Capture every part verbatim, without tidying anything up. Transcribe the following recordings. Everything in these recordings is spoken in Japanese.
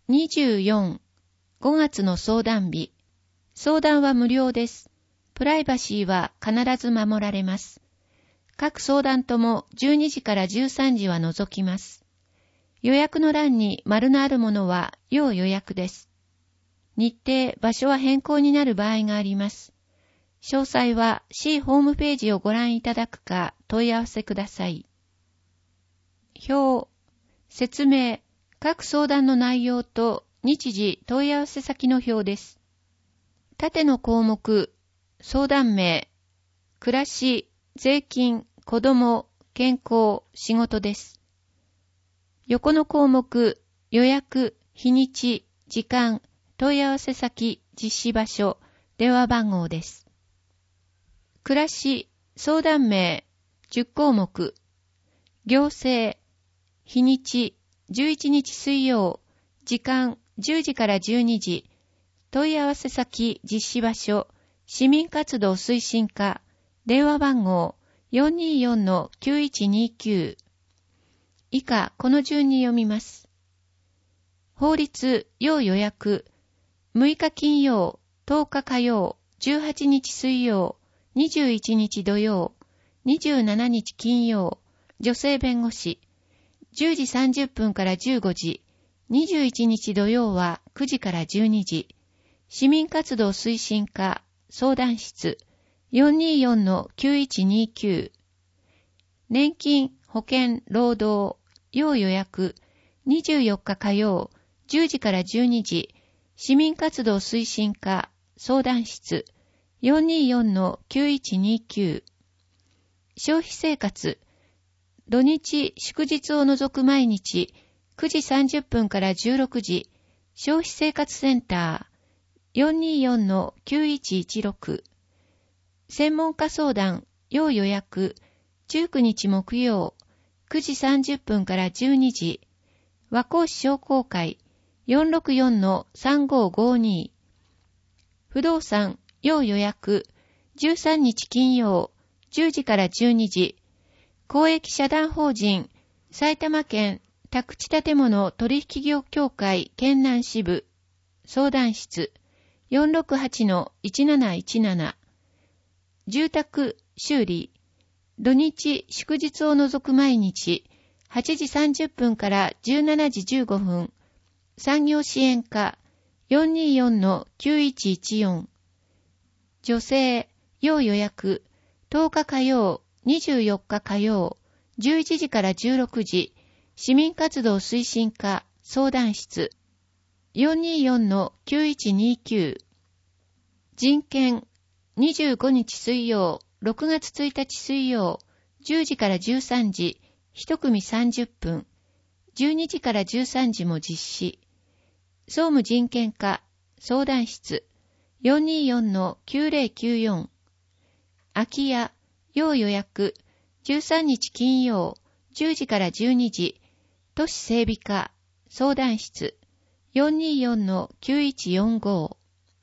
にじゅうよん、ごがつの相談日。相談は無料です。プライバシーは必ず守られます。各相談ともじゅうにじからじゅうさんじは除きます。予約の欄に丸のあるものは要予約です。日程、場所は変更になる場合があります。詳細は C ホームページをご覧いただくか問い合わせください。表、説明、各相談の内容と日時問い合わせ先の表です。縦の項目、相談名、暮らし、税金、子供、健康、仕事です。横の項目、予約、日にち、時間、問い合わせ先、実施場所、電話番号です。暮らし、相談名、じゅっこうもく、行政、日にち、じゅういちにち水曜、時間、じゅうじからじゅうにじ、問い合わせ先、実施場所、市民活動推進課、電話番号 よんにーよんのきゅういちにーきゅう。以下、この順に読みます。法律、要予約、むいか金曜、とおか火曜、じゅうはちにち水曜、にじゅういちにち土曜、にじゅうしちにち金曜、女性弁護士、じゅうじさんじゅっぷんからじゅうごじ、にじゅういちにち土曜はくじからじゅうにじ、市民活動推進課、相談室、よんにーよんのきゅういちにーきゅう。年金、保険、労働、要予約、にじゅうよっか火曜、じゅうじからじゅうにじ、市民活動推進課、相談室、よんにーよんのきゅういちにーきゅう。消費生活、土日、祝日を除く毎日、くじさんじゅっぷんからじゅうろくじ、消費生活センター、よんにーよんのきゅういちいちろく。専門家相談、要予約、じゅうくにち木曜、くじさんじゅっぷんからじゅうにじ、和光市商工会、よんろくよんのさんごーごーに。不動産、要予約、じゅうさんにち金曜、じゅうじからじゅうにじ、公益社団法人、埼玉県宅地建物取引業協会県南支部、相談室、よんろくはちのいちなないちなな。住宅、修理、土日、祝日を除く毎日、はちじさんじゅっぷんからじゅうしちじじゅうごふん、産業支援課、よんにーよんのきゅういちいちよん。女性、要予約、とおか火曜、にじゅうよっか火曜、じゅういちじからじゅうろくじ、市民活動推進課、相談室、よんにーよんのきゅういちにーきゅう。人権、にじゅうごにち水曜、ろくがつついたち水曜、じゅうじからじゅうさんじ、一組さんじゅっぷん、じゅうにじからじゅうさんじも実施。総務人権課、相談室、よんにーよんのきゅうぜろきゅうよん。空き家、要予約、じゅうさんにち金曜、じゅうじからじゅうにじ、都市整備課、相談室、よんにーよんのきゅういちよんご。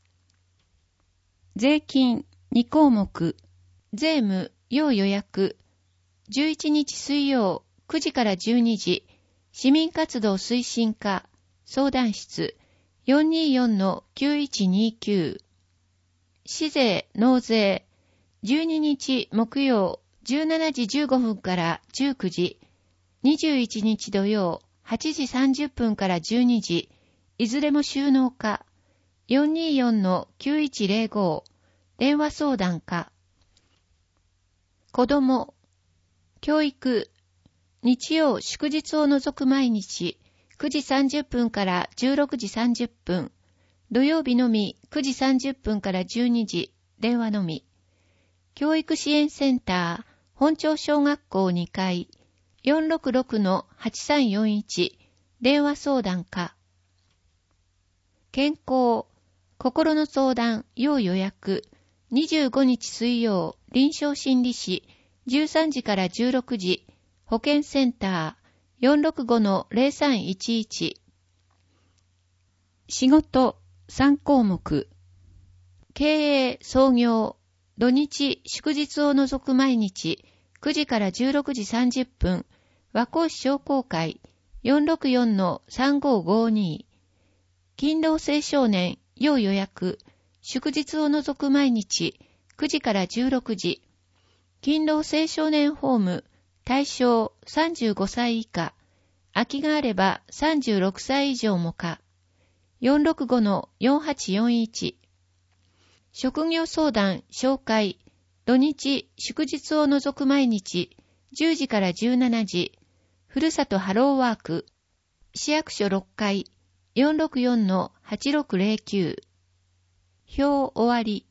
税金、にこうもく、税務、要予約、じゅういちにち水曜、くじからじゅうにじ、市民活動推進課、相談室、よんにーよんのきゅういちにーきゅう。市税、納税、じゅうににち木曜、じゅうしちじじゅうごふんからじゅうくじ、にじゅういちにち土曜、はちじさんじゅっぷんからじゅうにじ、いずれも収納課、よんにーよんのきゅういちぜろご、電話相談課。子供、教育、日曜祝日を除く毎日、くじさんじゅっぷんからじゅうろくじさんじゅっぷん、土曜日のみくじさんじゅっぷんからじゅうにじ、電話のみ。教育支援センター、本町小学校にかい、よんろくろくのはちさんよんいち、電話相談課。健康、心の相談、要予約、にじゅうごにち水曜、臨床心理士、じゅうさんじからじゅうろくじ、保健センター、よんろくごのぜろさんいちいち。仕事、さんこうもく。経営、創業、土日、祝日を除く毎日、くじからじゅうろくじさんじゅっぷん、和光市商工会、よんろくよんのさんごーごーに。 勤労青少年要予約、祝日を除く毎日くじからじゅうろくじ。勤労青少年ホーム対象さんじゅうごさい以下。空きがあればさんじゅうろくさい以上もか。よんろくごのよんはちよんいち。職業相談紹介土日祝日を除く毎日じゅうじからじゅうしちじ。ふるさとハローワーク市役所ろっかい よんろくよんのはちろくゼロきゅう。表終わり。